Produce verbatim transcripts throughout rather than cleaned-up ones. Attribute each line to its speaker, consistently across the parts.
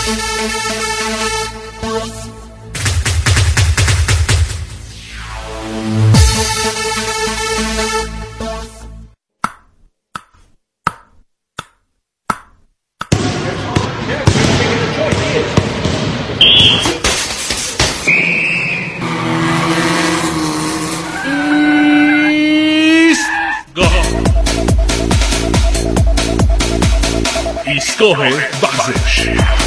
Speaker 1: ایستگاه ورزش.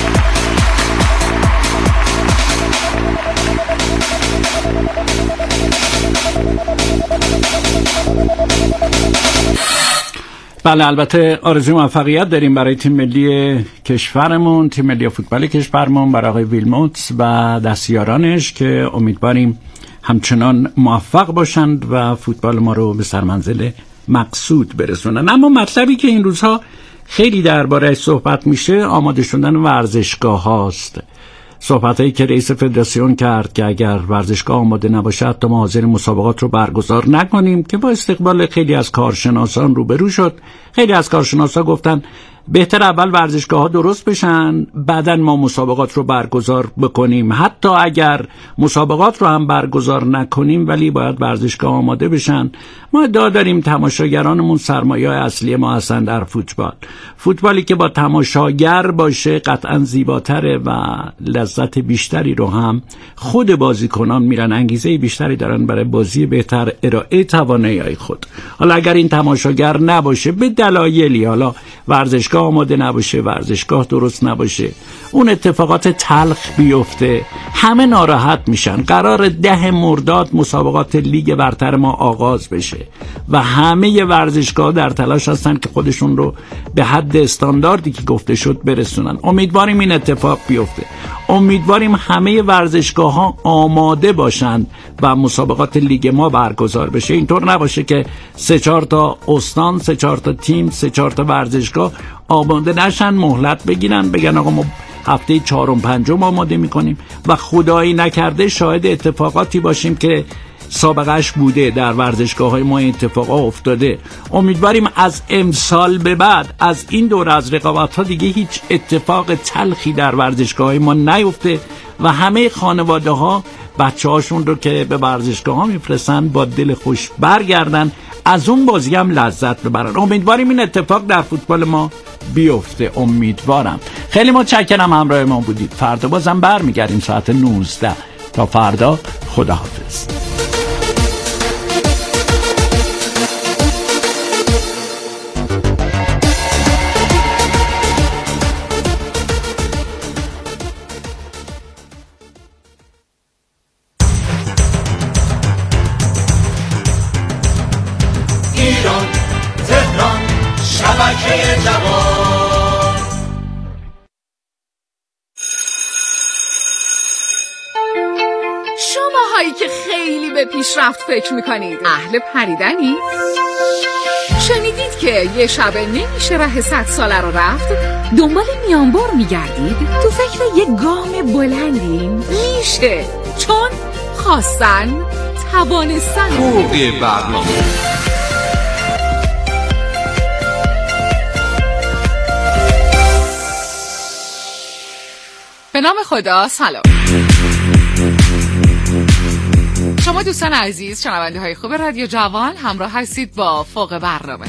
Speaker 2: بله، البته آرزوی موفقیت داریم برای تیم ملی کشورمون، تیم ملی فوتبال کشورمون، برای آقای ویلموتس و دستیارانش که امیدواریم همچنان موفق باشند و فوتبال ما رو به سرمنزل مقصود برسونن. اما مطلبی که این روزها خیلی درباره‌اش صحبت میشه آماده شدن ورزشگاه هاست. صحبتایی که رئیس فدراسیون کرد که اگر ورزشگاه آماده نباشه حتی ما حاضر مسابقات رو برگزار نکنیم، که با استقبال خیلی از کارشناسان روبرو شد. خیلی از کارشناسا گفتن بهتر اول ورزشگاه ها درست بشن، بعدن ما مسابقات رو برگزار بکنیم. حتی اگر مسابقات رو هم برگزار نکنیم ولی باید ورزشگاه آماده بشن. ما ادعا داریم تماشاگرانمون سرمایه اصلی ما هستن در فوتبال. فوتبالی که با تماشاگر باشه قطعا زیباتره و لذت بیشتری رو هم خود بازیکنان میرن، انگیزه بیشتری دارن برای بازی بهتر، ارائه توانایی خود. حالا اگر این تماشاگر نباشه به دلایلی، حالا ورزشگاه آماده نباشه، ورزشگاه درست نباشه، اون اتفاقات تلخ بیفته، همه ناراحت میشن. قرار ده مرداد مسابقات لیگ برتر ما آغاز بشه و همه ورزشگاه در تلاش هستن که خودشون رو به حد استانداردی که گفته شد برسونن. امیدواریم این اتفاق بیفته. امیدواریم همه ورزشگاه ها آماده باشند و مسابقات لیگ ما برگزار بشه. اینطور نباشه که سه چهار تا استان، سه چهار تا تیم، سه چهار تا ورزشگاه آماده نشن، مهلت بگیرن، بگن آقا ما هفته چهارم پنجم آماده میکنیم و خدایی نکرده شاهد اتفاقاتی باشیم که سابقهش بوده. در ورزشگاه های ما اتفاقا افتاده. امیدواریم از امسال به بعد از این دور از رقابت ها دیگه هیچ اتفاق تلخی در ورزشگاه های ما نیفته و همه خانواده ها بچه هاشون رو که به ورزشگاه ها میفرستن با دل خوش برگردن، از اون بازی هم لذت ببرن. امیدواریم این اتفاق در فوتبال ما بیفته. امیدوارم. خیلی متشکرم همراه ما بودید. فردا بازم برمیگردیم ساعت نوزده. تا فردا، خداحافظ.
Speaker 3: ایران، تهران، شبکه جوان.
Speaker 4: شماهایی که خیلی به پیشرفت فکر میکنید، اهل پریدنی؟ شنیدید که یه شب نمیشه ره صد ساله رو رفت؟ دنبال میانبر میگردید؟ تو فکر یه گام بلندین؟ میشه، چون خواستن، توانستن.
Speaker 3: فوق برنامه.
Speaker 4: به نام خدا، سلام. شما دوستان عزیز، شنونده های خوب رادیو جوان، همراه هستید با فوق برنامه.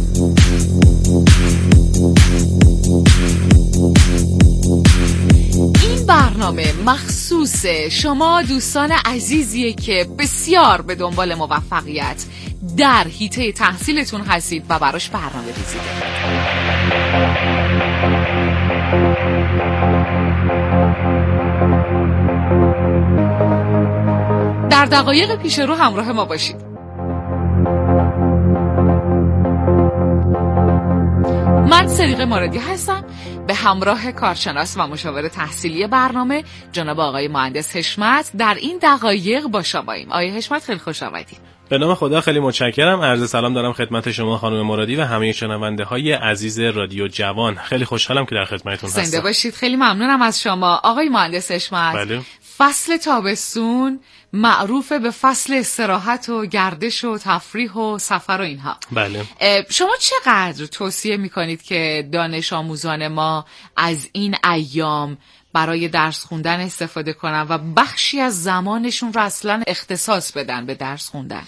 Speaker 4: این برنامه مخصوص شما دوستان عزیزیه که بسیار به دنبال موفقیت در حیطه تحصیلتون هستید و براش برنامه ریزی دارید. در دقایق پیش رو همراه ما باشید. من سریقه مرادی هستم به همراه کارشناس و مشاور تحصیلی برنامه جناب آقای مهندس حشمت. در این دقایق با شماییم. آقای حشمت خیلی خوش آمدید.
Speaker 5: به نام خدا خیلی متشکرم. عرض سلام دارم خدمت شما خانم مرادی و همه شنونده های عزیز رادیو جوان. خیلی خوشحالم که در خدمتتون هستم.
Speaker 4: زنده باشید. خیلی ممنونم از شما آقای مهندس حشمت.
Speaker 5: بله.
Speaker 4: فصل تابستون معروف به فصل استراحت و گردش و تفریح و سفر و اینها.
Speaker 5: بله.
Speaker 4: شما چقدر توصیه میکنید که دانش آموزان ما از این ایام برای درس خوندن استفاده کنن و بخشی از زمانشون رو اصلا اختصاص بدن به درس خوندن؟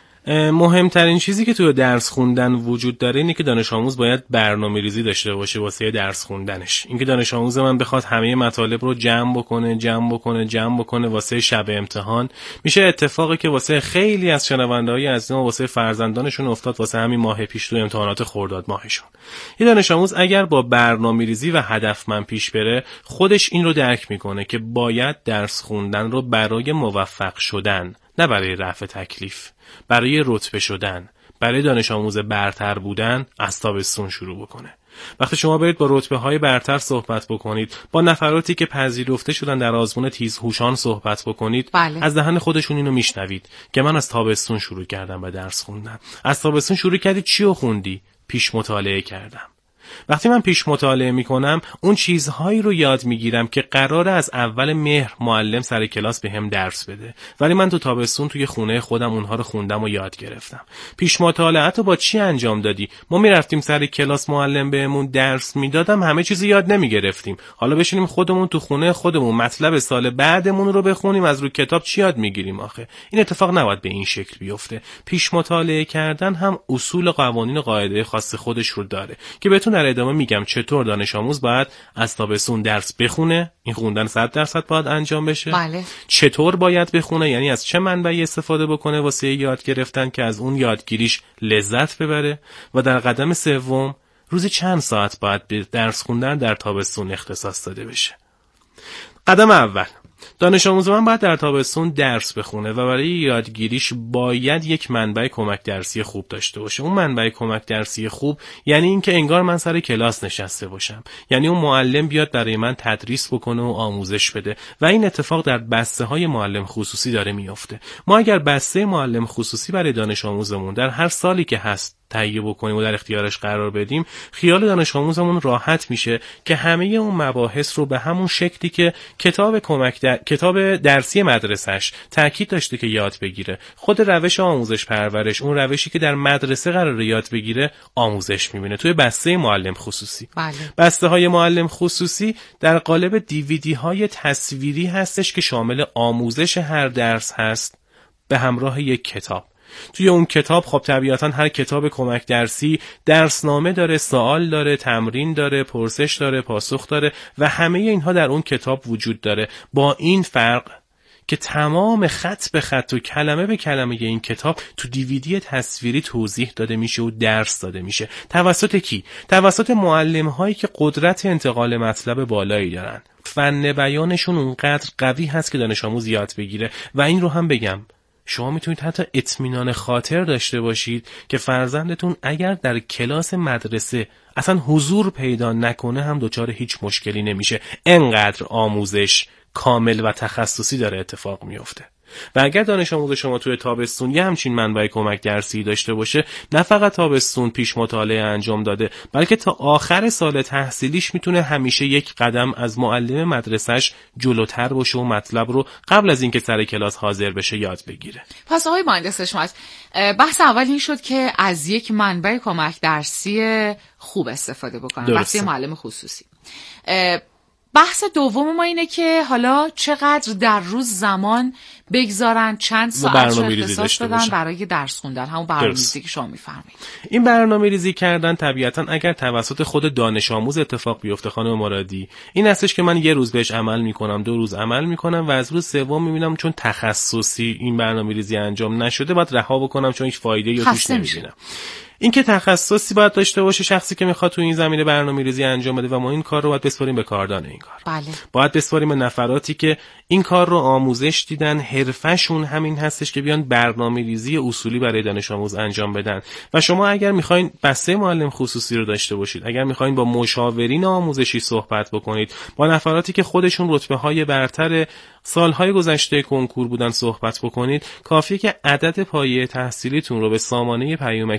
Speaker 5: مهمترین چیزی که توی درس خوندن وجود داره اینه که دانش آموز باید برنامه‌ریزی داشته باشه واسه درس خوندنش. اینکه دانش آموز من بخواد همه مطالب رو جمع بکنه جمع بکنه جمع بکنه واسه شب امتحان، میشه اتفاقی که واسه خیلی از شنونده‌های عزیز ما واسه فرزندانشون افتاد واسه همین ماه پیش تو امتحانات خرداد ماهشون. یه دانش آموز اگر با برنامه‌ریزی و هدفمند پیش بره، خودش این رو درک میکنه که باید درس خوندن رو برای موفق شدن، نه برای رفع تکلیف، برای رتبه شدن، برای دانش آموز برتر بودن از تابستون شروع بکنه. وقتی شما برید با رتبه های برتر صحبت بکنید، با نفراتی که پذیرفته شدن در آزمون تیزهوشان صحبت بکنید،
Speaker 4: بله.
Speaker 5: از دهن خودشون اینو میشنوید که من از تابستون شروع کردم به درس خوندن. از تابستون شروع کردی چی رو خوندی؟ پیش مطالعه کردم. وقتی من پیش مطالعه میکنم اون چیزهایی رو یاد میگیرم که قراره از اول مهر معلم سر کلاس به هم درس بده، ولی من تو تابستون توی خونه خودم اونها رو خوندم و یاد گرفتم. پیش مطالعه تو با چی انجام دادی؟ ما میرفتیم سر کلاس، معلم بهمون درس میدادم، همه چیزی یاد نمیگرفتیم. حالا بشینیم خودمون تو خونه خودمون مطلب سال بعدمون رو بخونیم، از رو کتاب چی یاد میگیریم آخه؟ این اتفاق نباید به این شکل بیفته. پیش مطالعه کردن هم اصول قوانین و قاعده خاص خودش رو داره که بتون در ادامه میگم چطور دانش آموز باید از تابستون درس بخونه. این خوندن صد درصد باید انجام بشه.
Speaker 4: بله.
Speaker 5: چطور باید بخونه، یعنی از چه منبعی استفاده بکنه واسه یاد گرفتن که از اون یادگیریش لذت ببره. و در قدم سوم، روزی چند ساعت باید به درس خوندن در تابستون اختصاص داده بشه. قدم اول، دانش آموز من باید در تابستون درس بخونه و برای یادگیریش باید یک منبع کمک درسی خوب داشته باشه. اون منبع کمک درسی خوب یعنی اینکه انگار من سر کلاس نشسته باشم، یعنی اون معلم بیاد برای من تدریس بکنه و آموزش بده. و این اتفاق در بسته های معلم خصوصی داره میفته. ما اگر بسته معلم خصوصی برای دانش آموزمون در هر سالی که هست تهیه بکنیم و در اختیارش قرار بدیم، خیال دانش آموزمون راحت میشه که همه اون مباحث رو به همون شکلی که کتاب کمک در... کتاب درسی مدرسهش تاکید داشته که یاد بگیره، خود روش آموزش پرورش، اون روشی که در مدرسه قراره یاد بگیره، آموزش میبینه توی بسته معلم خصوصی.
Speaker 4: بله.
Speaker 5: بسته های معلم خصوصی در قالب دیویدی های تصویری هستش که شامل آموزش هر درس هست به همراه یک کتاب. توی اون کتاب خب طبیعتاً هر کتاب کمک درسی درسنامه داره، سوال داره، تمرین داره، پرسش داره، پاسخ داره و همه اینها در اون کتاب وجود داره. با این فرق که تمام خط به خط و کلمه به کلمه این کتاب تو دیویدی تصویری توضیح داده میشه و درس داده میشه. توسط کی؟ توسط معلم هایی که قدرت انتقال مطلب بالایی دارن. فن بیانشون اونقدر قوی هست که دانش آموز یاد بگیره. و این رو هم بگم، شما میتونید حتی اطمینان خاطر داشته باشید که فرزندتون اگر در کلاس مدرسه اصلا حضور پیدا نکنه هم دچار هیچ مشکلی نمیشه. انقدر آموزش کامل و تخصصی داره اتفاق میفته. و اگر دانش آموز شما توی تابستون یه همچین منبع کمک درسی داشته باشه، نه فقط تابستون پیش مطالعه انجام داده، بلکه تا آخر سال تحصیلیش میتونه همیشه یک قدم از معلم مدرسهش جلوتر باشه و مطلب رو قبل از اینکه سر کلاس حاضر بشه یاد بگیره.
Speaker 4: پس آقای مهندس حشمت، بحث اول این شد که از یک منبع کمک درسی خوب استفاده بکنن، بحث معلم خصوصی. بحث دوم ما اینه که حالا چقدر در روز زمان بگذارن، چند ساعت رو اختصاص بدن برای درس خوندن، همون برنامه‌ریزی که شما می‌فرمایید.
Speaker 5: این برنامه‌ریزی کردن طبیعتاً اگر توسط خود دانش آموز اتفاق بیفته خانم مرادی، این هستش که من یه روز بهش عمل می‌کنم، دو روز عمل می‌کنم و از روز سوم می‌بینم چون تخصصی این برنامه‌ریزی انجام نشده باید رها بکنم چون هیچ فایده‌ای توش نمی‌بینم. این که تخصصی باید داشته باشه شخصی که میخواد تو این زمینه برنامه‌ریزی انجام بده و ما این کار رو باید بسپاریم به کاردان این کار.
Speaker 4: بله.
Speaker 5: باید بسپاریم به نفراتی که این کار رو آموزش دیدن، حرفشون همین هستش که بیان برنامه‌ریزی اصولی برای دانش آموز انجام بدن. و شما اگر میخواین بسته معلم خصوصی رو داشته باشید، اگر میخواین با مشاورین آموزشی صحبت بکنید، با نفراتی که خودشون رتبه‌های برتر سالهای گذشته کنکور بودن صحبت بکنید، کافیه که عدد پایه تحصیلیتون رو به سامانه پیامکی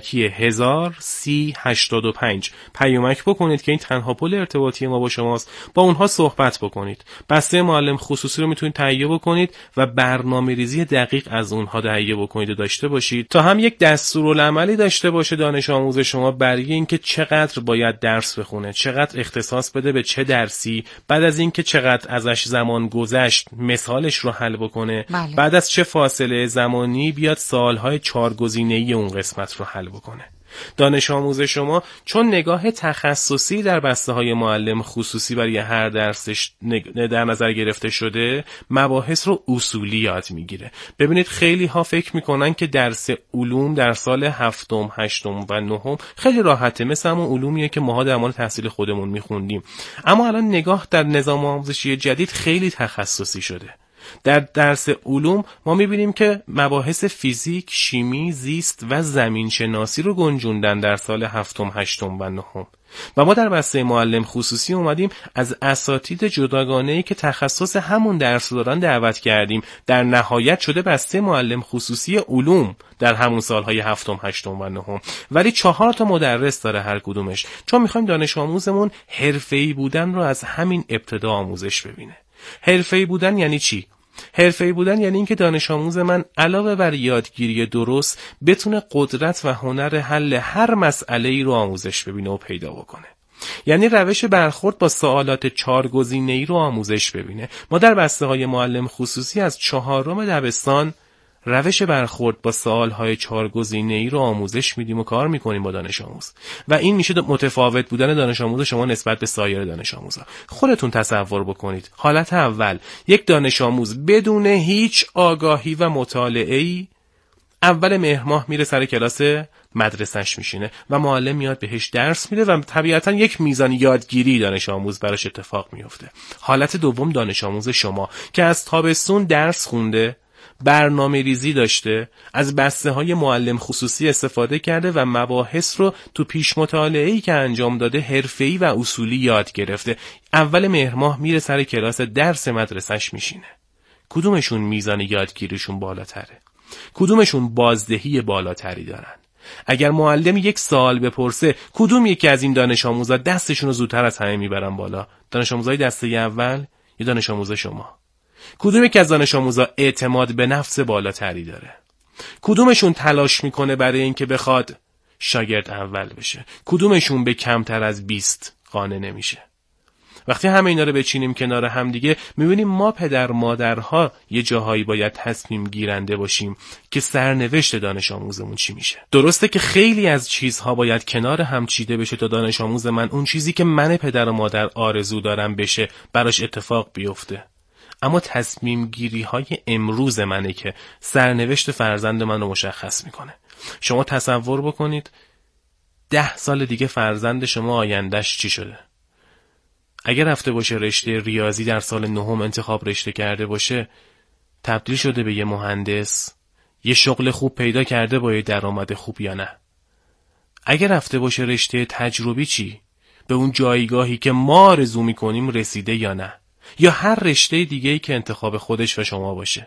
Speaker 5: هزار سی هشتاد و پنج پیامک بکنید که این تنها پل ارتباطی ما با شماست. با اونها صحبت بکنید. بسته معلم خصوصی رو میتونید تهیه بکنید و برنامه‌ریزی دقیق از اونها تهیه بکنید و داشته باشید تا هم یک دستورالعملی داشته باشه دانش آموز شما برای اینکه چقدر باید درس بخونه، چقدر اختصاص بده به چه درسی، بعد از اینکه چقدر ازش زمان گذشت مثالش رو حل بکنه،
Speaker 4: بله.
Speaker 5: بعد از چه فاصله زمانی بیاد سوالهای چهار گزینه‌ای اون قسمت رو حل بکنه. دانش آموز شما چون نگاه تخصصی در بسته های معلم خصوصی برای هر درسش در نظر گرفته شده، مباحث رو اصولی یاد میگیره. ببینید خیلی ها فکر میکنن که درس علوم در سال هفتم، هشتم و نهم خیلی راحته، مثل همون علومیه که ماها در مورد تحصیل خودمون میخوندیم. اما الان نگاه در نظام آموزشی جدید خیلی تخصصی شده. در درس علوم ما میبینیم که مباحث فیزیک، شیمی، زیست و زمین شناسی رو گنجوندن در سال هفتم، هشتم و نهم. و ما در بسته معلم خصوصی اومدیم از اساتید جداگانه‌ای که تخصص همون درس دارن دعوت کردیم. در نهایت شده بسته معلم خصوصی علوم در همون سالهای هفتم، هشتم و نهم. ولی چهار تا مدرس داره هر کدومش، چون میخوایم دانش آموزمون حرفه‌ای بودن رو از همین ابتدا آموزش ببینه. حرفه‌ای بودن یعنی چی؟ حرفه‌ای بودن یعنی اینکه دانش آموز من علاوه بر یادگیری درست بتونه قدرت و هنر حل هر مسئله‌ای رو آموزش ببینه و پیدا بکنه. یعنی روش برخورد با سوالات چهار گزینه‌ای رو آموزش ببینه. ما در بسته‌های معلم خصوصی از چهارم دبستان روش برخورد با سوالهای چهار گزینه‌ای رو آموزش میدیم و کار میکنیم با دانش آموز و این میشه متفاوت بودن دانش آموز شما نسبت به سایر دانش آموزها. خودتون تصور بکنید حالت اول، یک دانش آموز بدون هیچ آگاهی و مطالعه‌ای اول مهر ماه میره سر کلاس مدرسه‌اش میشینه و معلم میاد بهش درس میده و طبیعتاً یک میزان یادگیری دانش آموز براش اتفاق میفته. حالت دوم دانش آموز شما که از تابستون درس خونده، برنامه ریزی داشته، از بسته های معلم خصوصی استفاده کرده و مباحث رو تو پیش مطالعه‌ای که انجام داده حرفه‌ای و اصولی یاد گرفته. اول مهر ماه میره سر کلاس درس مدرسه‌اش میشینه. کدومشون میزان یادگیریشون بالاتره؟ کدومشون بازدهی بالاتری دارن؟ اگر معلم یک سال بپرسه کدوم یکی از این دانش آموزا دستشون رو زودتر از همه میبرن بالا؟ دانش آموزای دسته اول یا دانش آموز شما؟ کدوم یک از دانش آموزا اعتماد به نفس بالاتری داره؟ کدومشون تلاش میکنه برای اینکه بخواد شاگرد اول بشه؟ کدومشون به کمتر از بیست قانع نمیشه؟ وقتی همه اینا رو بچینیم کنار هم دیگه میبینیم ما پدر مادرها یه جاهایی باید تصمیم گیرنده باشیم که سرنوشت دانش آموزمون چی میشه. درسته که خیلی از چیزها باید کنار هم چیده بشه تا دانش آموز من اون چیزی که من پدر و مادر آرزو دارم بشه براش اتفاق بیفته. اما تصمیم گیری های امروز منه که سرنوشت فرزند من رو مشخص میکنه. شما تصور بکنید ده سال دیگه فرزند شما آیندهش چی شده؟ اگر رفته باشه رشته ریاضی در سال نهم انتخاب رشته کرده باشه، تبدیل شده به یه مهندس، یه شغل خوب پیدا کرده با یه درآمد خوب یا نه؟ اگر رفته باشه رشته تجربی چی؟ به اون جایگاهی که ما آرزو میکنیم رسیده یا نه؟ یا هر رشته دیگه‌ای که انتخاب خودش و شما باشه.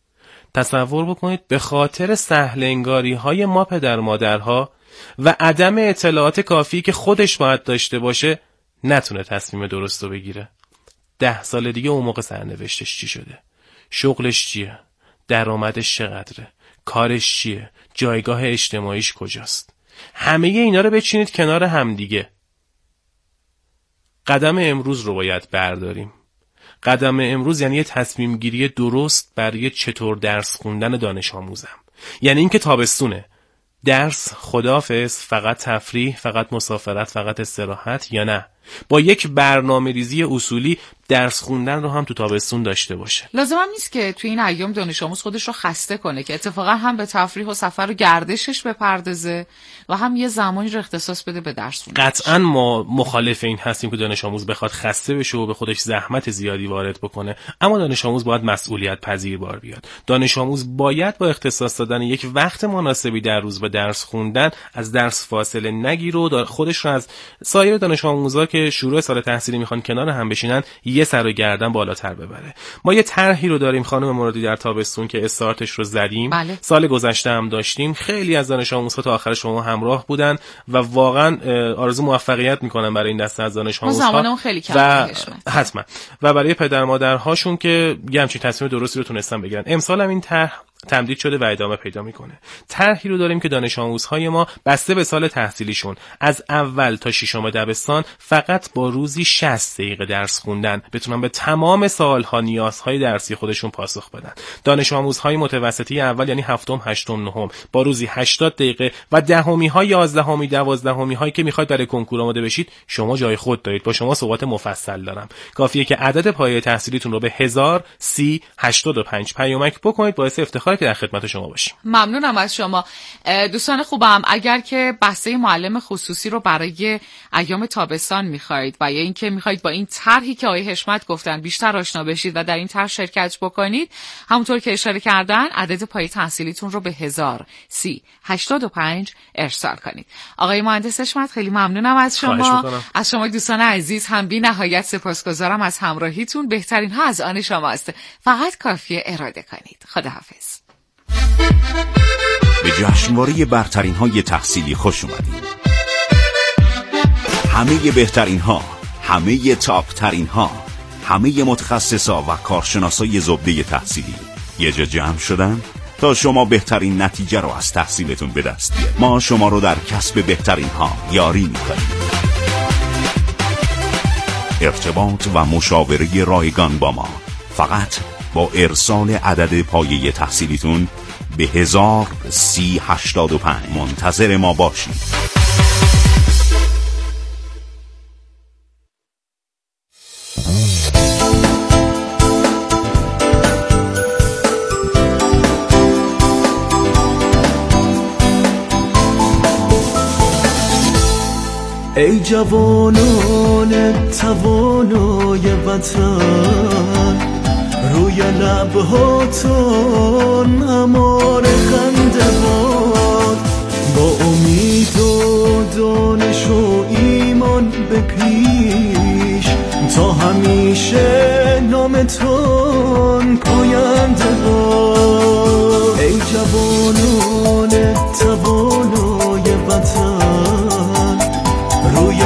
Speaker 5: تصور بکنید به خاطر سهل انگاری‌های ما پدر مادرها و عدم اطلاعات کافی که خودش باید داشته باشه نتونه تصمیم درست رو بگیره. ده سال دیگه اون موقع سرنوشتش چی شده؟ شغلش چیه؟ درآمدش چقدره؟ کارش چیه؟ جایگاه اجتماعیش کجاست؟ همه اینا رو بچینید کنار هم دیگه. قدم امروز رو باید برداریم. قدم امروز یعنی یه تصمیم گیری درست برای چطور درس خوندن دانش آموزم. یعنی اینکه تابستونه، درس خداحافظ، فقط تفریح، فقط مسافرت، فقط استراحت، یا نه با یک برنامه ریزی اصولی درس خوندن رو هم تو تابستون داشته باشه.
Speaker 4: لازم هم نیست که توی این ایام دانش آموز خودش رو خسته کنه، که اتفاقا هم به تفریح و سفر و گردشش بپردازه و هم یه زمانی رو اختصاص بده به درس خوندن.
Speaker 5: قطعا ما مخالف این هستیم که دانش آموز بخواد خسته بشه و به خودش زحمت زیادی وارد بکنه، اما دانش آموز باید مسئولیت پذیر بار بیاد. دانش آموز باید با اختصاص دادن یک وقت مناسبی در روز به درس خوندن از درس فاصله نگیره و خودش رو از سایر دانش آموزا که که شروع سال تحصیلی میخوان کنار هم بشینن یه سر و گردن بالاتر ببره. ما یه طرحی رو داریم خانم مرادی در تابستون که استارتش رو زدیم.
Speaker 4: بله.
Speaker 5: سال گذشته هم داشتیم. خیلی از دانش آموزها تا آخر شما همراه بودن و واقعا آرزو موفقیت میکنن برای این دسته از دانش آموزها
Speaker 4: خیلی
Speaker 5: و حتما و برای پدر مادرهاشون که یه همچین تصمیم درستی رو تونستن بگیرن. امسال هم این طرح تمدید شده و ادامه پیدا میکنه. طرحی رو داریم که دانش آموزهای ما بسته به سال تحصیلیشون از اول تا ششم دبستان فقط با روزی شصت دقیقه درس خوندن بتونن به تمام سالها نیازهای درسی خودشون پاسخ بدن. دانش آموزهای متوسطی اول یعنی هفتم، هشتم، نهم با روزی هشتاد دقیقه و دهمی ها، یازدهمی، دوازدهمی هایی که میخواید برای کنکور آماده بشید شما جای خود دارید. با شما صحبت مفصل دارم. کافیه که عدد پایه تحصیلیتون رو به هزار و سی و هشتاد و پنج پیامک بکنید، باعث افتخار که در خدمت شما باشیم.
Speaker 4: ممنونم از شما. دوستان خوبم، اگر که بحثه معلم خصوصی رو برای ایام تابستان میخواید و یا اینکه میخواید با این طرحی که آقای حشمت گفتن بیشتر آشنا بشید و در این طرح شرکت بکنید، همونطور که اشاره کردن عدد پایه تحصیلیتون رو به هزار و سی و هشتاد و پنج ارسال کنید. آقای مهندس حشمت خیلی ممنونم از شما. از شما دوستان عزیز هم بی نهایت سپاسگزارم از همراهیتون. بهترین ها از آن شماست. فقط کافیه اراده کنید. خداحافظ.
Speaker 6: به جشنواره برترین های تحصیلی خوش اومدید. همه بهترین ها، همه تاپ ترین ها، همه متخصصا و کارشناسای زبده تحصیلی یه جا جمع شدن تا شما بهترین نتیجه رو از تحصیلتون به دست بیارید. ما شما رو در کسب بهترین ها یاری میکنیم. ارتباط و مشاوره رایگان با ما فقط با ارسال عدد پایه تحصیلیتون به هزار و سی و هشتاد و پنج منتظر ما باشید.
Speaker 7: ای جوانان توانای وطن، روی لبهاتون امار خنده باد، با امید و دانش و ایمان به پیش، تا همیشه نامتون پاینده باد. ای جوانان توانای وطن، روی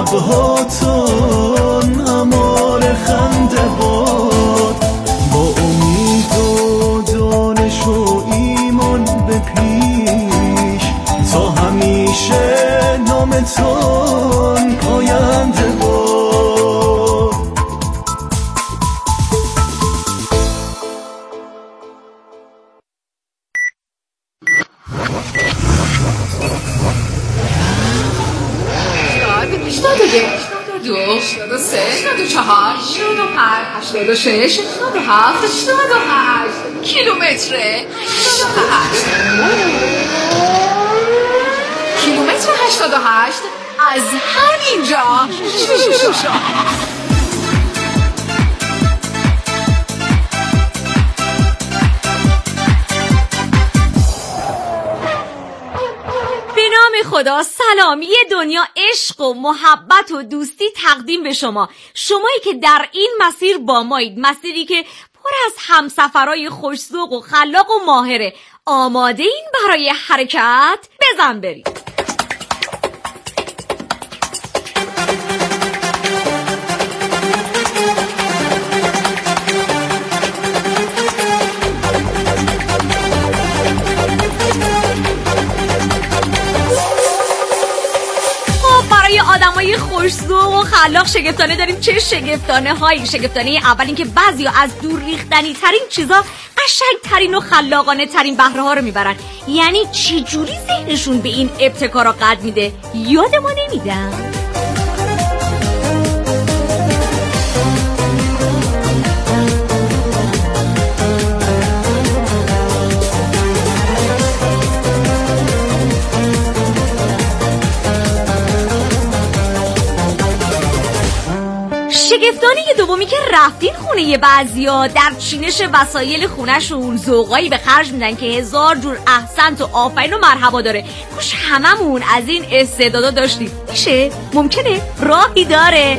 Speaker 7: لبهاتون امار خنده باد، با امید و دانش و ایمان به پیش، تا همیشه نامتون پاینده باد.
Speaker 4: هشتاد و یک، هشتاد و دو، هشتاد و سه، هشتاد و چهار، هشتاد و پنج، هشتاد و شش، هشتاد و هفت، هشتاد و هشت کیلومتر، هشتاد و هشت کیلومتر هشتاد و هشت از همینجا شروع شد.
Speaker 8: خدا سلامی دنیا، عشق و محبت و دوستی تقدیم به شما، شمایی که در این مسیر با مایید، مسیری که پر از همسفرای خوش‌ذوق و خلاق و ماهره. آماده این برای حرکت؟ بزن برید. آدمای خوش‌ذوق و خلاق شگفتانه داریم. چه شگفتانه هایی؟ شگفتانه اول این که بعضیا از دور ریختنی ترین چیزا قشنگ ترین و خلاقانه ترین بهره ها رو میبرن. یعنی چه جوری ذهنشون به این ابتکارا قد میده؟ یاد ما نمیدن. شگفتانه دومی که رفتین خونه بعضیا در چینش وسایل خونهشون ذوقایی به خرج میدن که هزار جور احسنت و آفرین و مرحبا داره. خوش هممون از این استعدادا داشتیم. میشه؟ ممکنه؟ راهی داره؟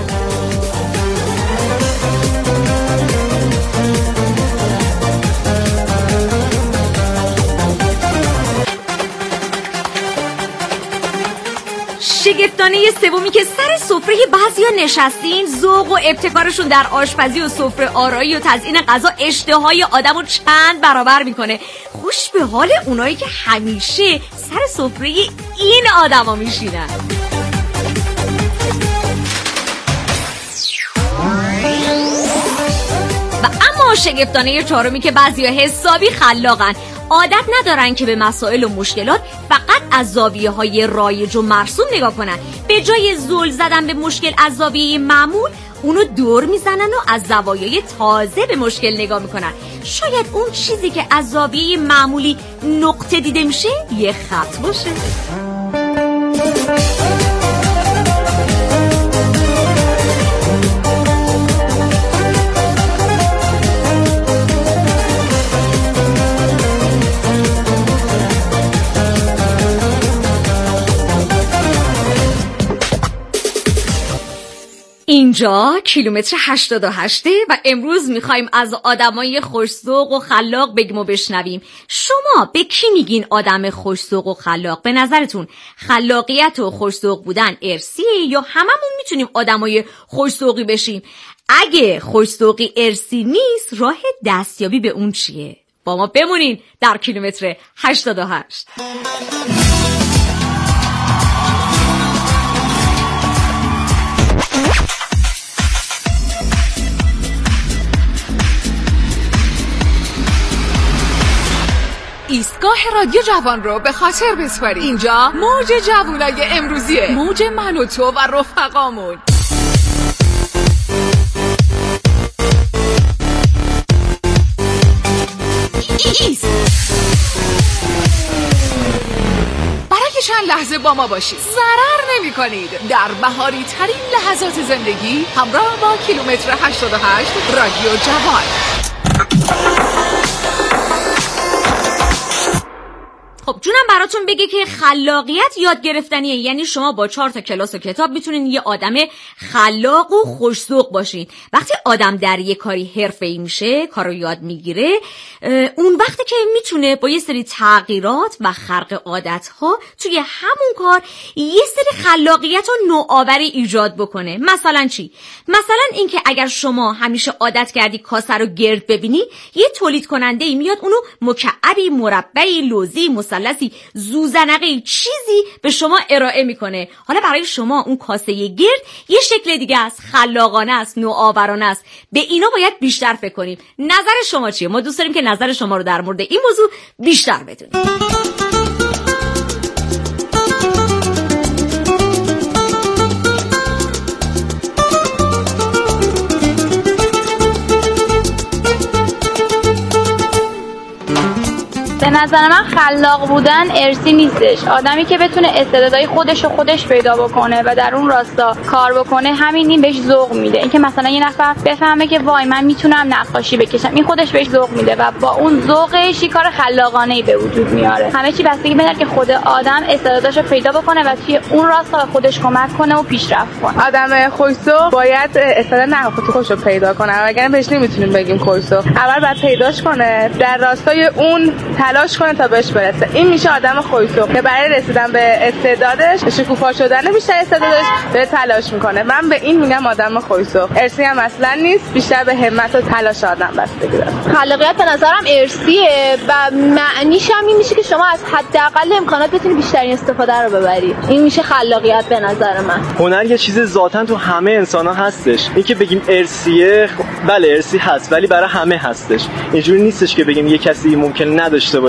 Speaker 8: شگفتانه سومی که سر سفره بعضیا نشستین، ذوق و ابتکارشون در آشپزی و سفره آرایی و تزیین غذا اشتهای آدمو چند برابر میکنه. خوش به حال اونایی که همیشه سر سفره این آدما میشینن. و اما شگفتانه چهارمی که بعضیا حسابی خلاقن، عادت ندارن که به مسائل و مشکلات فقط از زاویه‌های رایج و مرسوم نگاه کنن. به جای زل زدن به مشکل از زاویه معمول، اونو دور میزنن و از زوایای تازه به مشکل نگاه میکنن. شاید اون چیزی که از زاویه معمولی نقطه دیده میشه یه خط باشه. اینجا کیلومتر هشتاد و هشت و امروز میخوایم از آدمای خوش‌ذوق و خلاق بگیم و بشنویم. شما به کی میگین آدم خوش‌ذوق و خلاق؟ به نظرتون خلاقیت و خوش‌ذوق بودن ارثیه یا هممون میتونیم آدمای خوش‌ذوقی بشیم؟ اگه خوش‌ذوقی ارثی نیست، راه دستیابی به اون چیه؟ با ما بمونین در کیلومتر هشتاد و هشت.
Speaker 4: ایستگاه رادیو جوان رو به خاطر بسپارید. اینجا موج جوونای امروزیه، موج من و تو و رفقامون. ایست برای چند لحظه با ما باشید، ضرر نمی کنید. در بهاری ترین لحظات زندگی همراه با کیلومتر هشتاد و هشت رادیو جوان.
Speaker 8: خب جونم براتون بگه که خلاقیت یاد گرفتنیه، یعنی شما با چهار تا کلاس و کتاب میتونین یه آدم خلاق و خوش‌ذوق باشین. وقتی آدم در یه کاری حرفه‌ای میشه، کارو یاد میگیره، اون وقتی که میتونه با یه سری تغییرات و خرق عادت‌ها توی همون کار یه سری خلاقیت و نوآوری ایجاد بکنه. مثلا چی؟ مثلا اینکه اگر شما همیشه عادت کردی کاسه رو گرد ببینی، یه تولید کننده‌ای میاد اونو مکعبی، مربعی، لوزی، مثلثی، زوزنقی چیزی به شما ارائه میکنه. حالا برای شما اون کاسه گرد یه شکل دیگه است، خلاقانه است، نوآورانه است. به اینا باید بیشتر فکر کنیم. نظر شما چیه؟ ما دوست داریم که نظر شما رو در مورد این موضوع بیشتر بدونیم.
Speaker 9: به نظر من خلاق بودن ارثی نیستش. آدمی که بتونه استعدادهای خودش رو خودش پیدا بکنه و در اون راستا کار بکنه، همین این بهش ذوق میده. اینکه مثلا یه نفر بفهمه که وای من میتونم نقاشی بکشم، این خودش بهش ذوق میده و با اون ذوقش یه کار خلاقانه‌ای به وجود میاره. همه چی بستگی به اینه که خود آدم استعداداشو پیدا بکنه و توی اون راستا به خودش کمک کنه و پیشرفت کنه.
Speaker 10: آدم خوش‌ذوق باید استعداد نهفته خودش رو پیدا کنه، وگرنه بهش نمیتونیم بگیم خوش‌ذوق. اول باید پیداش کنه، در راستای اون تلاش کنه تا بهش برسه. این میشه آدم خوش‌ذوق که برای رسیدن به استعدادش، شکوفا شدن بیشتر استعدادش به تلاش میکنه. من به این میگم آدم خوش‌ذوق. ارثی هم اصلا نیست، بیشتر به همت و تلاش آدم بستگی داره.
Speaker 11: خلاقیت به نظرم ارثیه و معنیش هم این میشه که شما از حداقل امکانات بتونی بیشترین استفاده رو ببری. این میشه خلاقیت به نظر من.
Speaker 12: هنر یه چیز ذاتاً تو همه انسان‌ها هستش. اینکه بگیم ارثیه، بله ارثی هست، ولی برای همه هستش. اینجوری نیستش که بگیم یه کسی ممکن نداشته باشه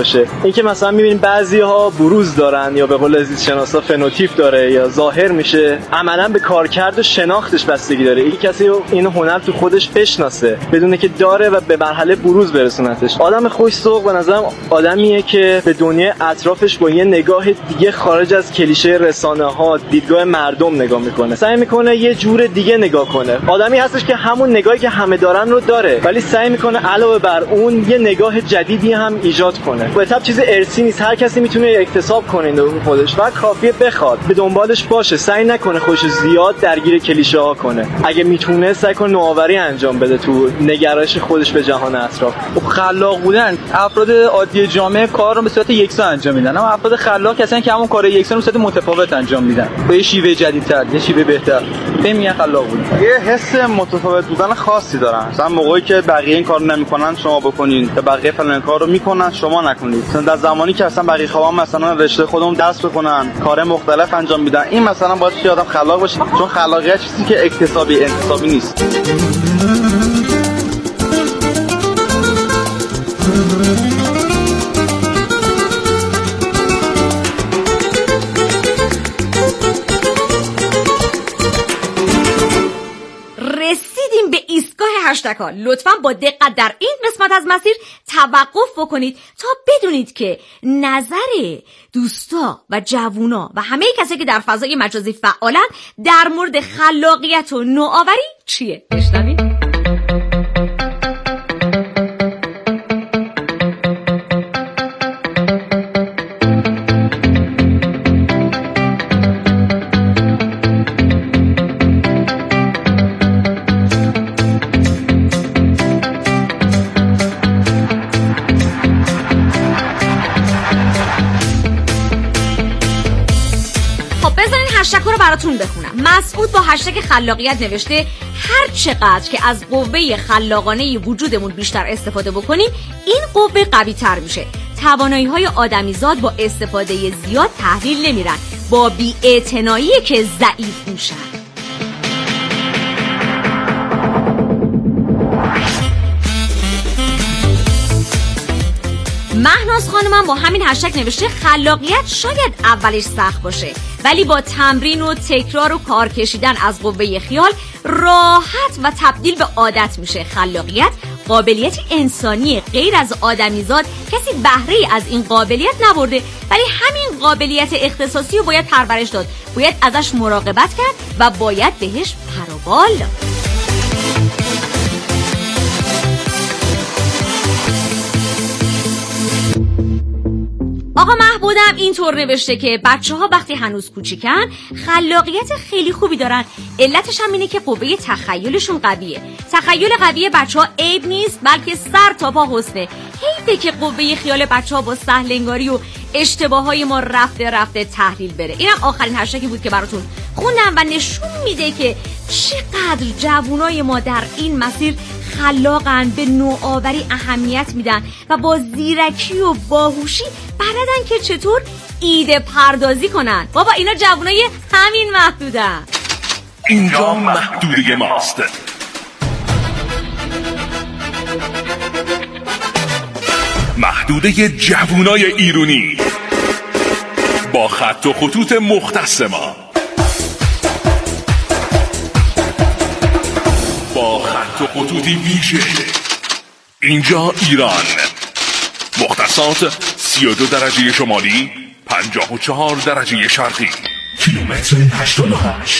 Speaker 12: باشه. اینکه مثلا می‌بینیم بعضی‌ها بروز دارن یا به قول زیست شناسا فنوتیپ داره یا ظاهر میشه، عملاً به کارکرد و شناختش بستگی داره. این کسی این هنر تو خودش بشناسه بدونه که داره و به مرحله بروز برسونتش. آدم خوش‌ذوق به نظرم آدمیه که به دنیای اطرافش با یه نگاه دیگه خارج از کلیشه رسانه‌ها، دیدگاه مردم نگاه میکنه. سعی میکنه یه جور دیگه نگاه کنه. آدمی هستش که همون نگاهی که همه دارن رو داره، ولی سعی میکنه علاوه بر اون یه نگاه جدیدی هم ایجاد کنه. به طب چیز ارثی نیست، هر کسی میتونه اکتساب کنه این خودش و کافیه بخواد به دنبالش باشه، سعی نکنه خودش زیاد درگیر کلیشه ها کنه. اگه میتونه سعی کنه نوآوری انجام بده تو نگرش خودش به جهان اطراف.
Speaker 13: خلاق بودن، افراد عادی جامعه کار رو به صورت یکسان انجام میدن، اما افراد خلاق کسانی که همون کار یکسان رو به صورت متفاوت انجام میدن، به یه شیوه جدیدتر، یه شیوه بهتر. میگن خلاق بودن.
Speaker 14: یه حس متفاوت بودن خاصی دارن. مثلا موقعی که بقیه این کارو نمیکنن شما بکنین، یا بقیه فلان کارو میکنن شما نکنید. مثلا در زمانی که اصلا بقیه خوام مثلا رشته خودمون دست بکنن، کار مختلف انجام میدن، این مثلا باعث میشه آدم خلاق باشه، چون خلاقیت چیزی که اکتسابی انتسابی نیست.
Speaker 8: رسیدیم به ایستگاه هشتگ ها. لطفاً با دقت در این قسمت از مسیر توقف بکنید تا بدونید که نظر دوستا و جوونا و همه کسایی که در فضای مجازی فعالن در مورد خلاقیت و نوآوری چیه. بشنوید. هشتگ رو براتون بخونم. مسعود با هشتگ خلاقیت نوشته هر چقدر که از قوه خلاقانه وجودمون بیشتر استفاده بکنیم این قوه قوی تر میشه. توانایی های آدمیزاد با استفاده زیاد تحلیل نمیرن، با بی‌اعتنایی که ضعیف میشن. مهناز خانمم با همین هشتگ نوشته خلاقیت شاید اولش سخت باشه، ولی با تمرین و تکرار و کار کشیدن از قوه خیال راحت و تبدیل به عادت میشه. خلاقیت قابلیت انسانی غیر از آدمیزاد، کسی بهره از این قابلیت نبرده، ولی همین قابلیت اختصاصی رو باید پرورش داد، باید ازش مراقبت کرد و باید بهش پر و بال داد. آقا محبودم اینطور نوشته که بچه ها وقتی هنوز کوچیکن خلاقیت خیلی خوبی دارن، علتش هم اینه که قوه تخیلشون قویه. تخیل قویه بچه ها عیب نیست، بلکه سر تا پا حسنه. حیفه که قوه خیال بچه ها با سهلنگاری و اشتباه های ما رفته رفته تحلیل بره. اینم آخرین هشتگی بود که براتون خوندم و نشون میده که چقدر جوانای ما در این مسیر خلاقن، به نوآوری اهمیت میدن و با زیرکی و باهوشی بلدن که چطور ایده پردازی کنن. بابا اینا جوانای همین محدودن.
Speaker 1: اینجا محدوده ماست. محدوده جوانای ایرانی با خط و خطوط مختص ما، با خط و خطوطی ویژه. اینجا ایران، مختصات سی و دو درجه شمالی، پنجاه و چهار درجه شرقی، کیلومتر هشتاد و هشت.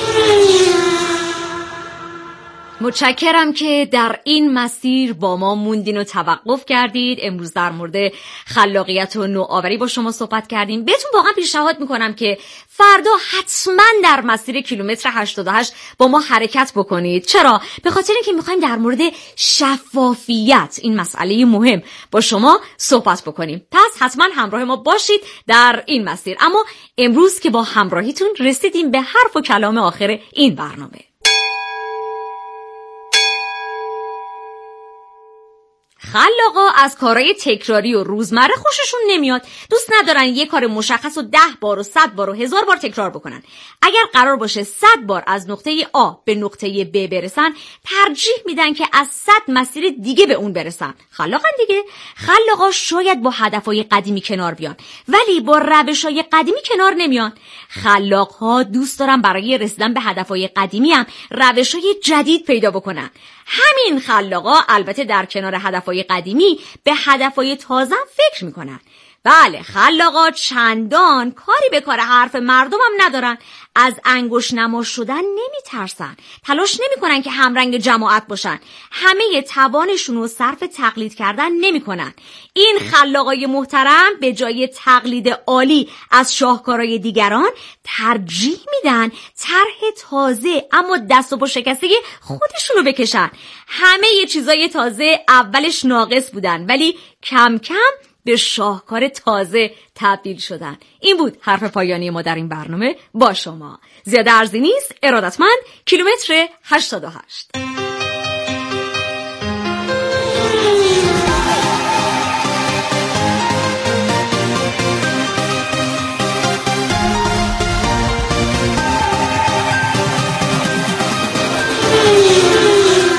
Speaker 8: متشکرم که در این مسیر با ما موندین و توقف کردید. امروز در مورد خلاقیت و نوآوری با شما صحبت کردیم. بهتون واقعا پیشنهاد میکنم که فردا حتما در مسیر کیلومتر هشتاد و هشت با ما حرکت بکنید. چرا؟ به خاطر اینکه میخوایم در مورد شفافیت، این مسئله مهم، با شما صحبت بکنیم. پس حتما همراه ما باشید در این مسیر. اما امروز که با همراهیتون رسیدیم به حرف و کلام آخر این برنامه. خلاقا از کارهای تکراری و روزمره خوششون نمیاد. دوست ندارن یه کار مشخص و ده بار و صد بار و هزار بار تکرار بکنن. اگر قرار باشه صد بار از نقطه آ به نقطه ب برسن، ترجیح میدن که از صد مسیر دیگه به اون برسن. خلاقن دیگه. خلاقا شاید با هدفهای قدیمی کنار بیان، ولی با روشهای قدیمی کنار نمیان. خلاقها دوست دارن برای رسیدن به هدفهای قدیمی هم روشهای جدید پیدا بکنن. همین خلاقا البته در کنار هدفهای قدیمی به هدفهای تازه فکر میکنن. بله، خلاقا چندان کاری به کار حرف مردم هم ندارن. از انگشت نما شدن نمی ترسن. تلاش نمی کنن که همرنگ جماعت باشن. همه توانشون رو صرف تقلید کردن نمی کنن. این خلاقای محترم به جای تقلید عالی از شاهکارهای دیگران ترجیح میدن طرح تازه اما دست و پا شکسته خودشون رو بکشن. همه یه چیزای تازه اولش ناقص بودن، ولی کم کم به شاهکار تازه تبدیل شدن. این بود حرف پایانی ما در این برنامه با شما. زیاده عرضی نیست. ارادتمند، کیلومتر هشتاد و هشت.